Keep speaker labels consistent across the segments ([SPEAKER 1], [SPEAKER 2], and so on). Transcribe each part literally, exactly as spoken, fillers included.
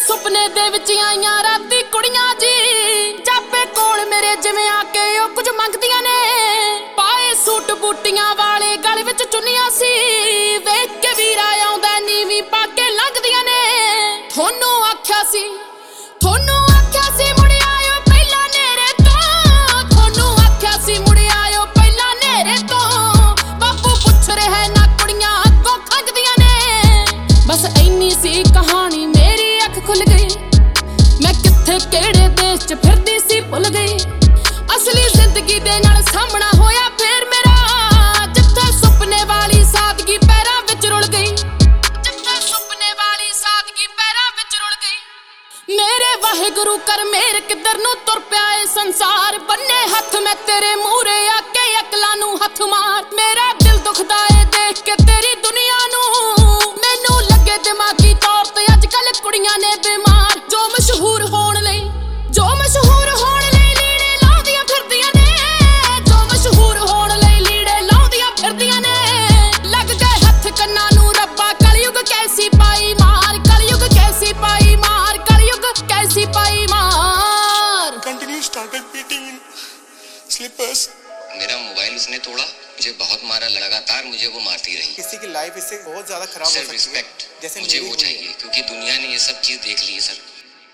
[SPEAKER 1] ਸੁਪਨੇ ਦੇ ਵਿੱਚ ਆਈਆਂ ਰਾਤੀ ਕੁੜੀਆਂ ਜੀ ਜਾਪੇ ਕੋਲ ਮੇਰੇ ਜਿਵੇਂ ਆ ਕੇ ਉਹ ਕੁਝ ਮੰਗਦੀਆਂ ਨੇ ਪਾਏ ਸੂਟ ਬੂਟੀਆਂ ਵਾਲੇ ਗਲ ਵਿੱਚ ਚੁੰਨੀਆਂ ਸੀ ਵੇਖ ਕੇ ਵੀਰਾ ਆਉਂਦਾ ਨੀਵੀਂ ਪਾ ਕੇ ਲੰਘਦੀਆਂ ਨੇ ਤੁਹਾਨੂੰ ਆਖਿਆ ਸੀ ਤੁਹਾਨੂੰ ਆਖਿਆ ਸੀ ਮੁੜ ਆਇਓ ਪਹਿਲਾਂ ਨੇਰੇ ਤੋਂ ਤੁਹਾਨੂੰ ਆਖਿਆ ਸੀ ਮੁੜ ਆਇਓ ਪਹਿਲਾਂ ਨੇਰੇ ਤੋਂ ਬਾਪੂ ਪੁੱਛ ਰਿਹਾ ਨਾ ਕੁੜੀਆਂ ਅੱਗੋਂ ਖੰਗਦੀਆਂ ਨੇ ਬਸ ਇੰਨੀ ਸੀ ਕਹਾਣੀ ਮੇਰੀ ਅੱਖ ਖੁੱਲ ਗਈ ਮੈਂ ਕਿੱਥੇ ਕਿਹੜੇ ਦੇਸ਼ 'ਚ ਫਿਰਦੀ ਸੀ ਭੁੱਲ ਗਈ ਅਸਲੀ ਜ਼ਿੰਦਗੀ ਦੇ ਨਾਲ ਸਾਹਮਣਾ ਹੋਇਆ ਫੇਰ ਮੇਰਾ ਜਿੱਥੇ ਸੁਪਨੇ ਵਾਲੀ ਸਾਦਗੀ ਪੈਰਾਂ ਵਿੱਚ ਰੁਲ ਗਈ ਜਿੱਥੇ ਸੁਪਨੇ ਵਾਲੀ ਸਾਦਗੀ ਪੈਰਾਂ ਵਿੱਚ ਰੁਲ ਗਈ ਮੇਰੇ ਵਾਹਿਗੁਰੂ ਕਰ ਮੇਰ ਕਿੱਧਰ ਨੂੰ ਤੁਰ ਪਿਆ ਏ ਸੰਸਾਰ ਬੰਨੇ ਹੱਥ ਮੈਂ ਤੇਰੇ ਮੂਹਰੇ ਆ ਕੇ ਅਕਲਾਂ ਨੂੰ ਹੱਥ ਮਾਰ ਮੇਰਾ ਦਿਲ ਦੁਖਦਾ ਏ ਦੇਖ ਕੇ ਤੇਰੀ ਦੁਨੀਆ ਨੂੰ ਮੈਨੂੰ ਲੱਗੇ ਦਿਮਾਗੀ ਤੌਰ ਤੇ ਅੱਜ ਕੱਲ ਕੁੜੀਆਂ ਨੇ ਬਿਮਾਰ ਜੋ ਮਸ਼ਹੂਰ ਹੋਣ ਲਈ ਜੋ ਮਸ਼ਹੂਰ ਹੋਣ ਲਈ ਲੀੜੇ ਲਾਉਂਦੀਆਂ ਫਿਰਦੀਆਂ ਨੇ ਜੋ ਮਸ਼ਹੂਰ ਹੋਣ ਲਈ ਲੀੜੇ ਲਾਉਂਦੀਆਂ ਫਿਰਦੀਆਂ ਨੇ ਲੱਗ ਗਏ ਹੱਥ ਕੰਨਾਂ ਨੂੰ ਰੱਬਾ ਕਲਯੁਗ ਕੈਸੀ ਪਾਈ ਮਾਰ ਕਲਯੁਗ ਕੈਸੀ ਪਾਈ ਮਾਰ ਕਲਯੁਗ कैसी पाई मार
[SPEAKER 2] continue started beating in slippers
[SPEAKER 3] मेरा मोबाइल उसने तोड़ा मुझे बहुत मारा लगातार मुझे वो मारती रही
[SPEAKER 2] किसी की लाइफ इससे बहुत ज्यादा खराब हो
[SPEAKER 3] सेल्फ
[SPEAKER 2] सकती है
[SPEAKER 3] रिस्पेक्ट
[SPEAKER 2] जैसे
[SPEAKER 3] मुझे
[SPEAKER 2] मेरी
[SPEAKER 3] वो
[SPEAKER 2] हुई है।
[SPEAKER 3] चाहिए क्योंकि दुनिया ने ये सब चीज देख ली है सर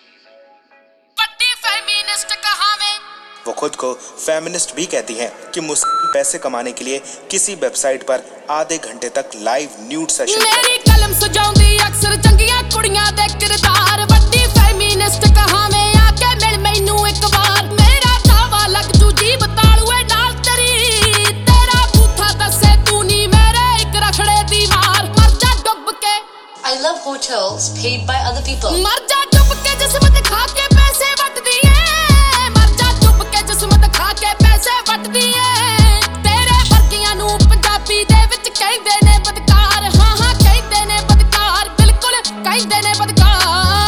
[SPEAKER 1] पट्टी फेमिनिस्ट कहावे
[SPEAKER 4] वो खुद को फेमिनिस्ट भी कहती हैं कि मुस्लिम पैसे कमाने के लिए किसी वेबसाइट पर आधे घंटे तक लाइव न्यूड सेशन
[SPEAKER 1] मेरी कलम सजाउंदी अक्सर चंगियां कुड़ियां दे किरदार वड्डी फेमिनिस्ट कहावे आके मिल मैनू एक बार मेरा दावा लग जू जीब तालूए नाल तेरी तेरा बूथा दसे तू नी मेरे एक रखड़े दीवार मर जा डुब के
[SPEAKER 5] I love hotels paid by other people.
[SPEAKER 1] मर जा डुब के जिस्म दिखा के पैसे वटदी है मर जा डुब के जिस्म दिखा के पैसे वटदी है तेरे वर्गियां नू पंजाबी दे विच कहंदे ने बदकार हां हां कहंदे ने बदकार बिल्कुल कहंदे ने बदकार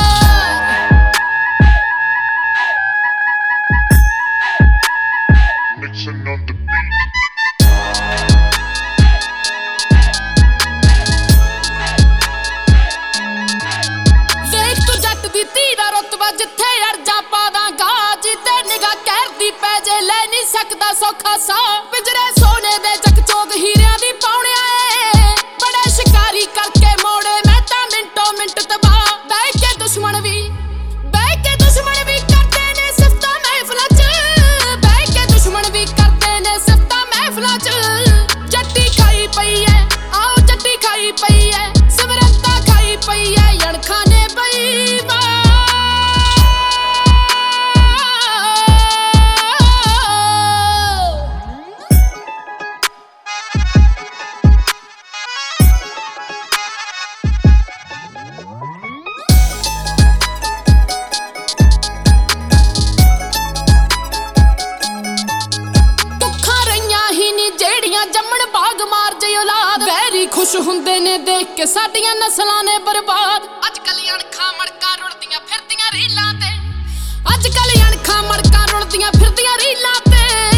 [SPEAKER 2] Mixing on the beat
[SPEAKER 1] ਵੇਖ ਤੂੰ ਜੱਟ ਦੀ ਧੀ ਦਾ ਰੁਤਬਾ ਜਿੱਥੇ ਅਰਜਾ ਪਾਵਾਂਗਾ ਜਿੱਤੇ ਨਿਗਾਹ ਕਹਿਰਦੀ ਪੈ ਜੇ ਲੈ ਨਹੀਂ ਸਕਦਾ ਸੌਖਾ ਸਾ ਪਿੰਜਰੇ ਸੋਨੇ ਦੇ ਚਕਚੋਗ ਹੀਰਿਆਂ ਦੀ ਪਾਉਣਿਆ ਏ ਬੜੇ ਸ਼ਿਕਾਰੀ ਕਰਕੇ ਮੋੜੇ ਮੈਂ ਤਾਂ ਮਿੰਟੋ ਮਿੰਟ ਤਬਾਹ ਬਹਿ ਕੇ ਦੁਸ਼ਮਣ ਵੀ ਬਹਿ ਕੇ ਦੁਸ਼ਮਣ ਵੀ ਕਰਦੇ ਨੇ ਸਿਫਤਾਂ ਮਹਿਫਲਾਂ 'ਚ ਬਹਿ ਕੇ ਦੁਸ਼ਮਣ ਵੀ ਕਰਦੇ ਨੇ ਸਿਫਤਾਂ ਮਹਿਫਲਾਂ 'ਚ ਜੱਟੀ ਖਾਈ ਪਈ ਐ ਆਓ ਜੱਟੀ ਖਾਈ ਪਈ ਐ ਸਿਮਰਤਾਂ ਖਾਈ ਪਈ ਐ ਅਣਖਾਂ ਨੇ ਪਈ ਵਾ ਭੁੱਖਾਂ ਰਹੀਆਂ ਹੀ ਨੀ ਜਿਹੜੀਆਂ ਜੰਮਣ ਬਾਗ ਮਾਰ ਜੇ ਔਲਾਦ ਵੈਰੀ ਖੁਸ਼ ਹੁੰਦੇ ਨੇ ਦੇਖ ਕੇ ਸਾਡੀਆਂ ਨਸਲਾਂ ਨੇ ਬਰਬਾਦ ਅੱਜ ਕੱਲ ਅਣਖਾਂ ਮੜਕਾਂ ਰੁਲਦੀਆਂ ਫਿਰਦੀਆਂ ਰੀਲਾਂ ਤੇ ਅੱਜ ਕੱਲ ਅਣਖਾਂ ਮੜਕਾਂ ਰੁਲਦੀਆਂ ਫਿਰਦੀਆਂ ਰੀਲਾਂ ਤੇ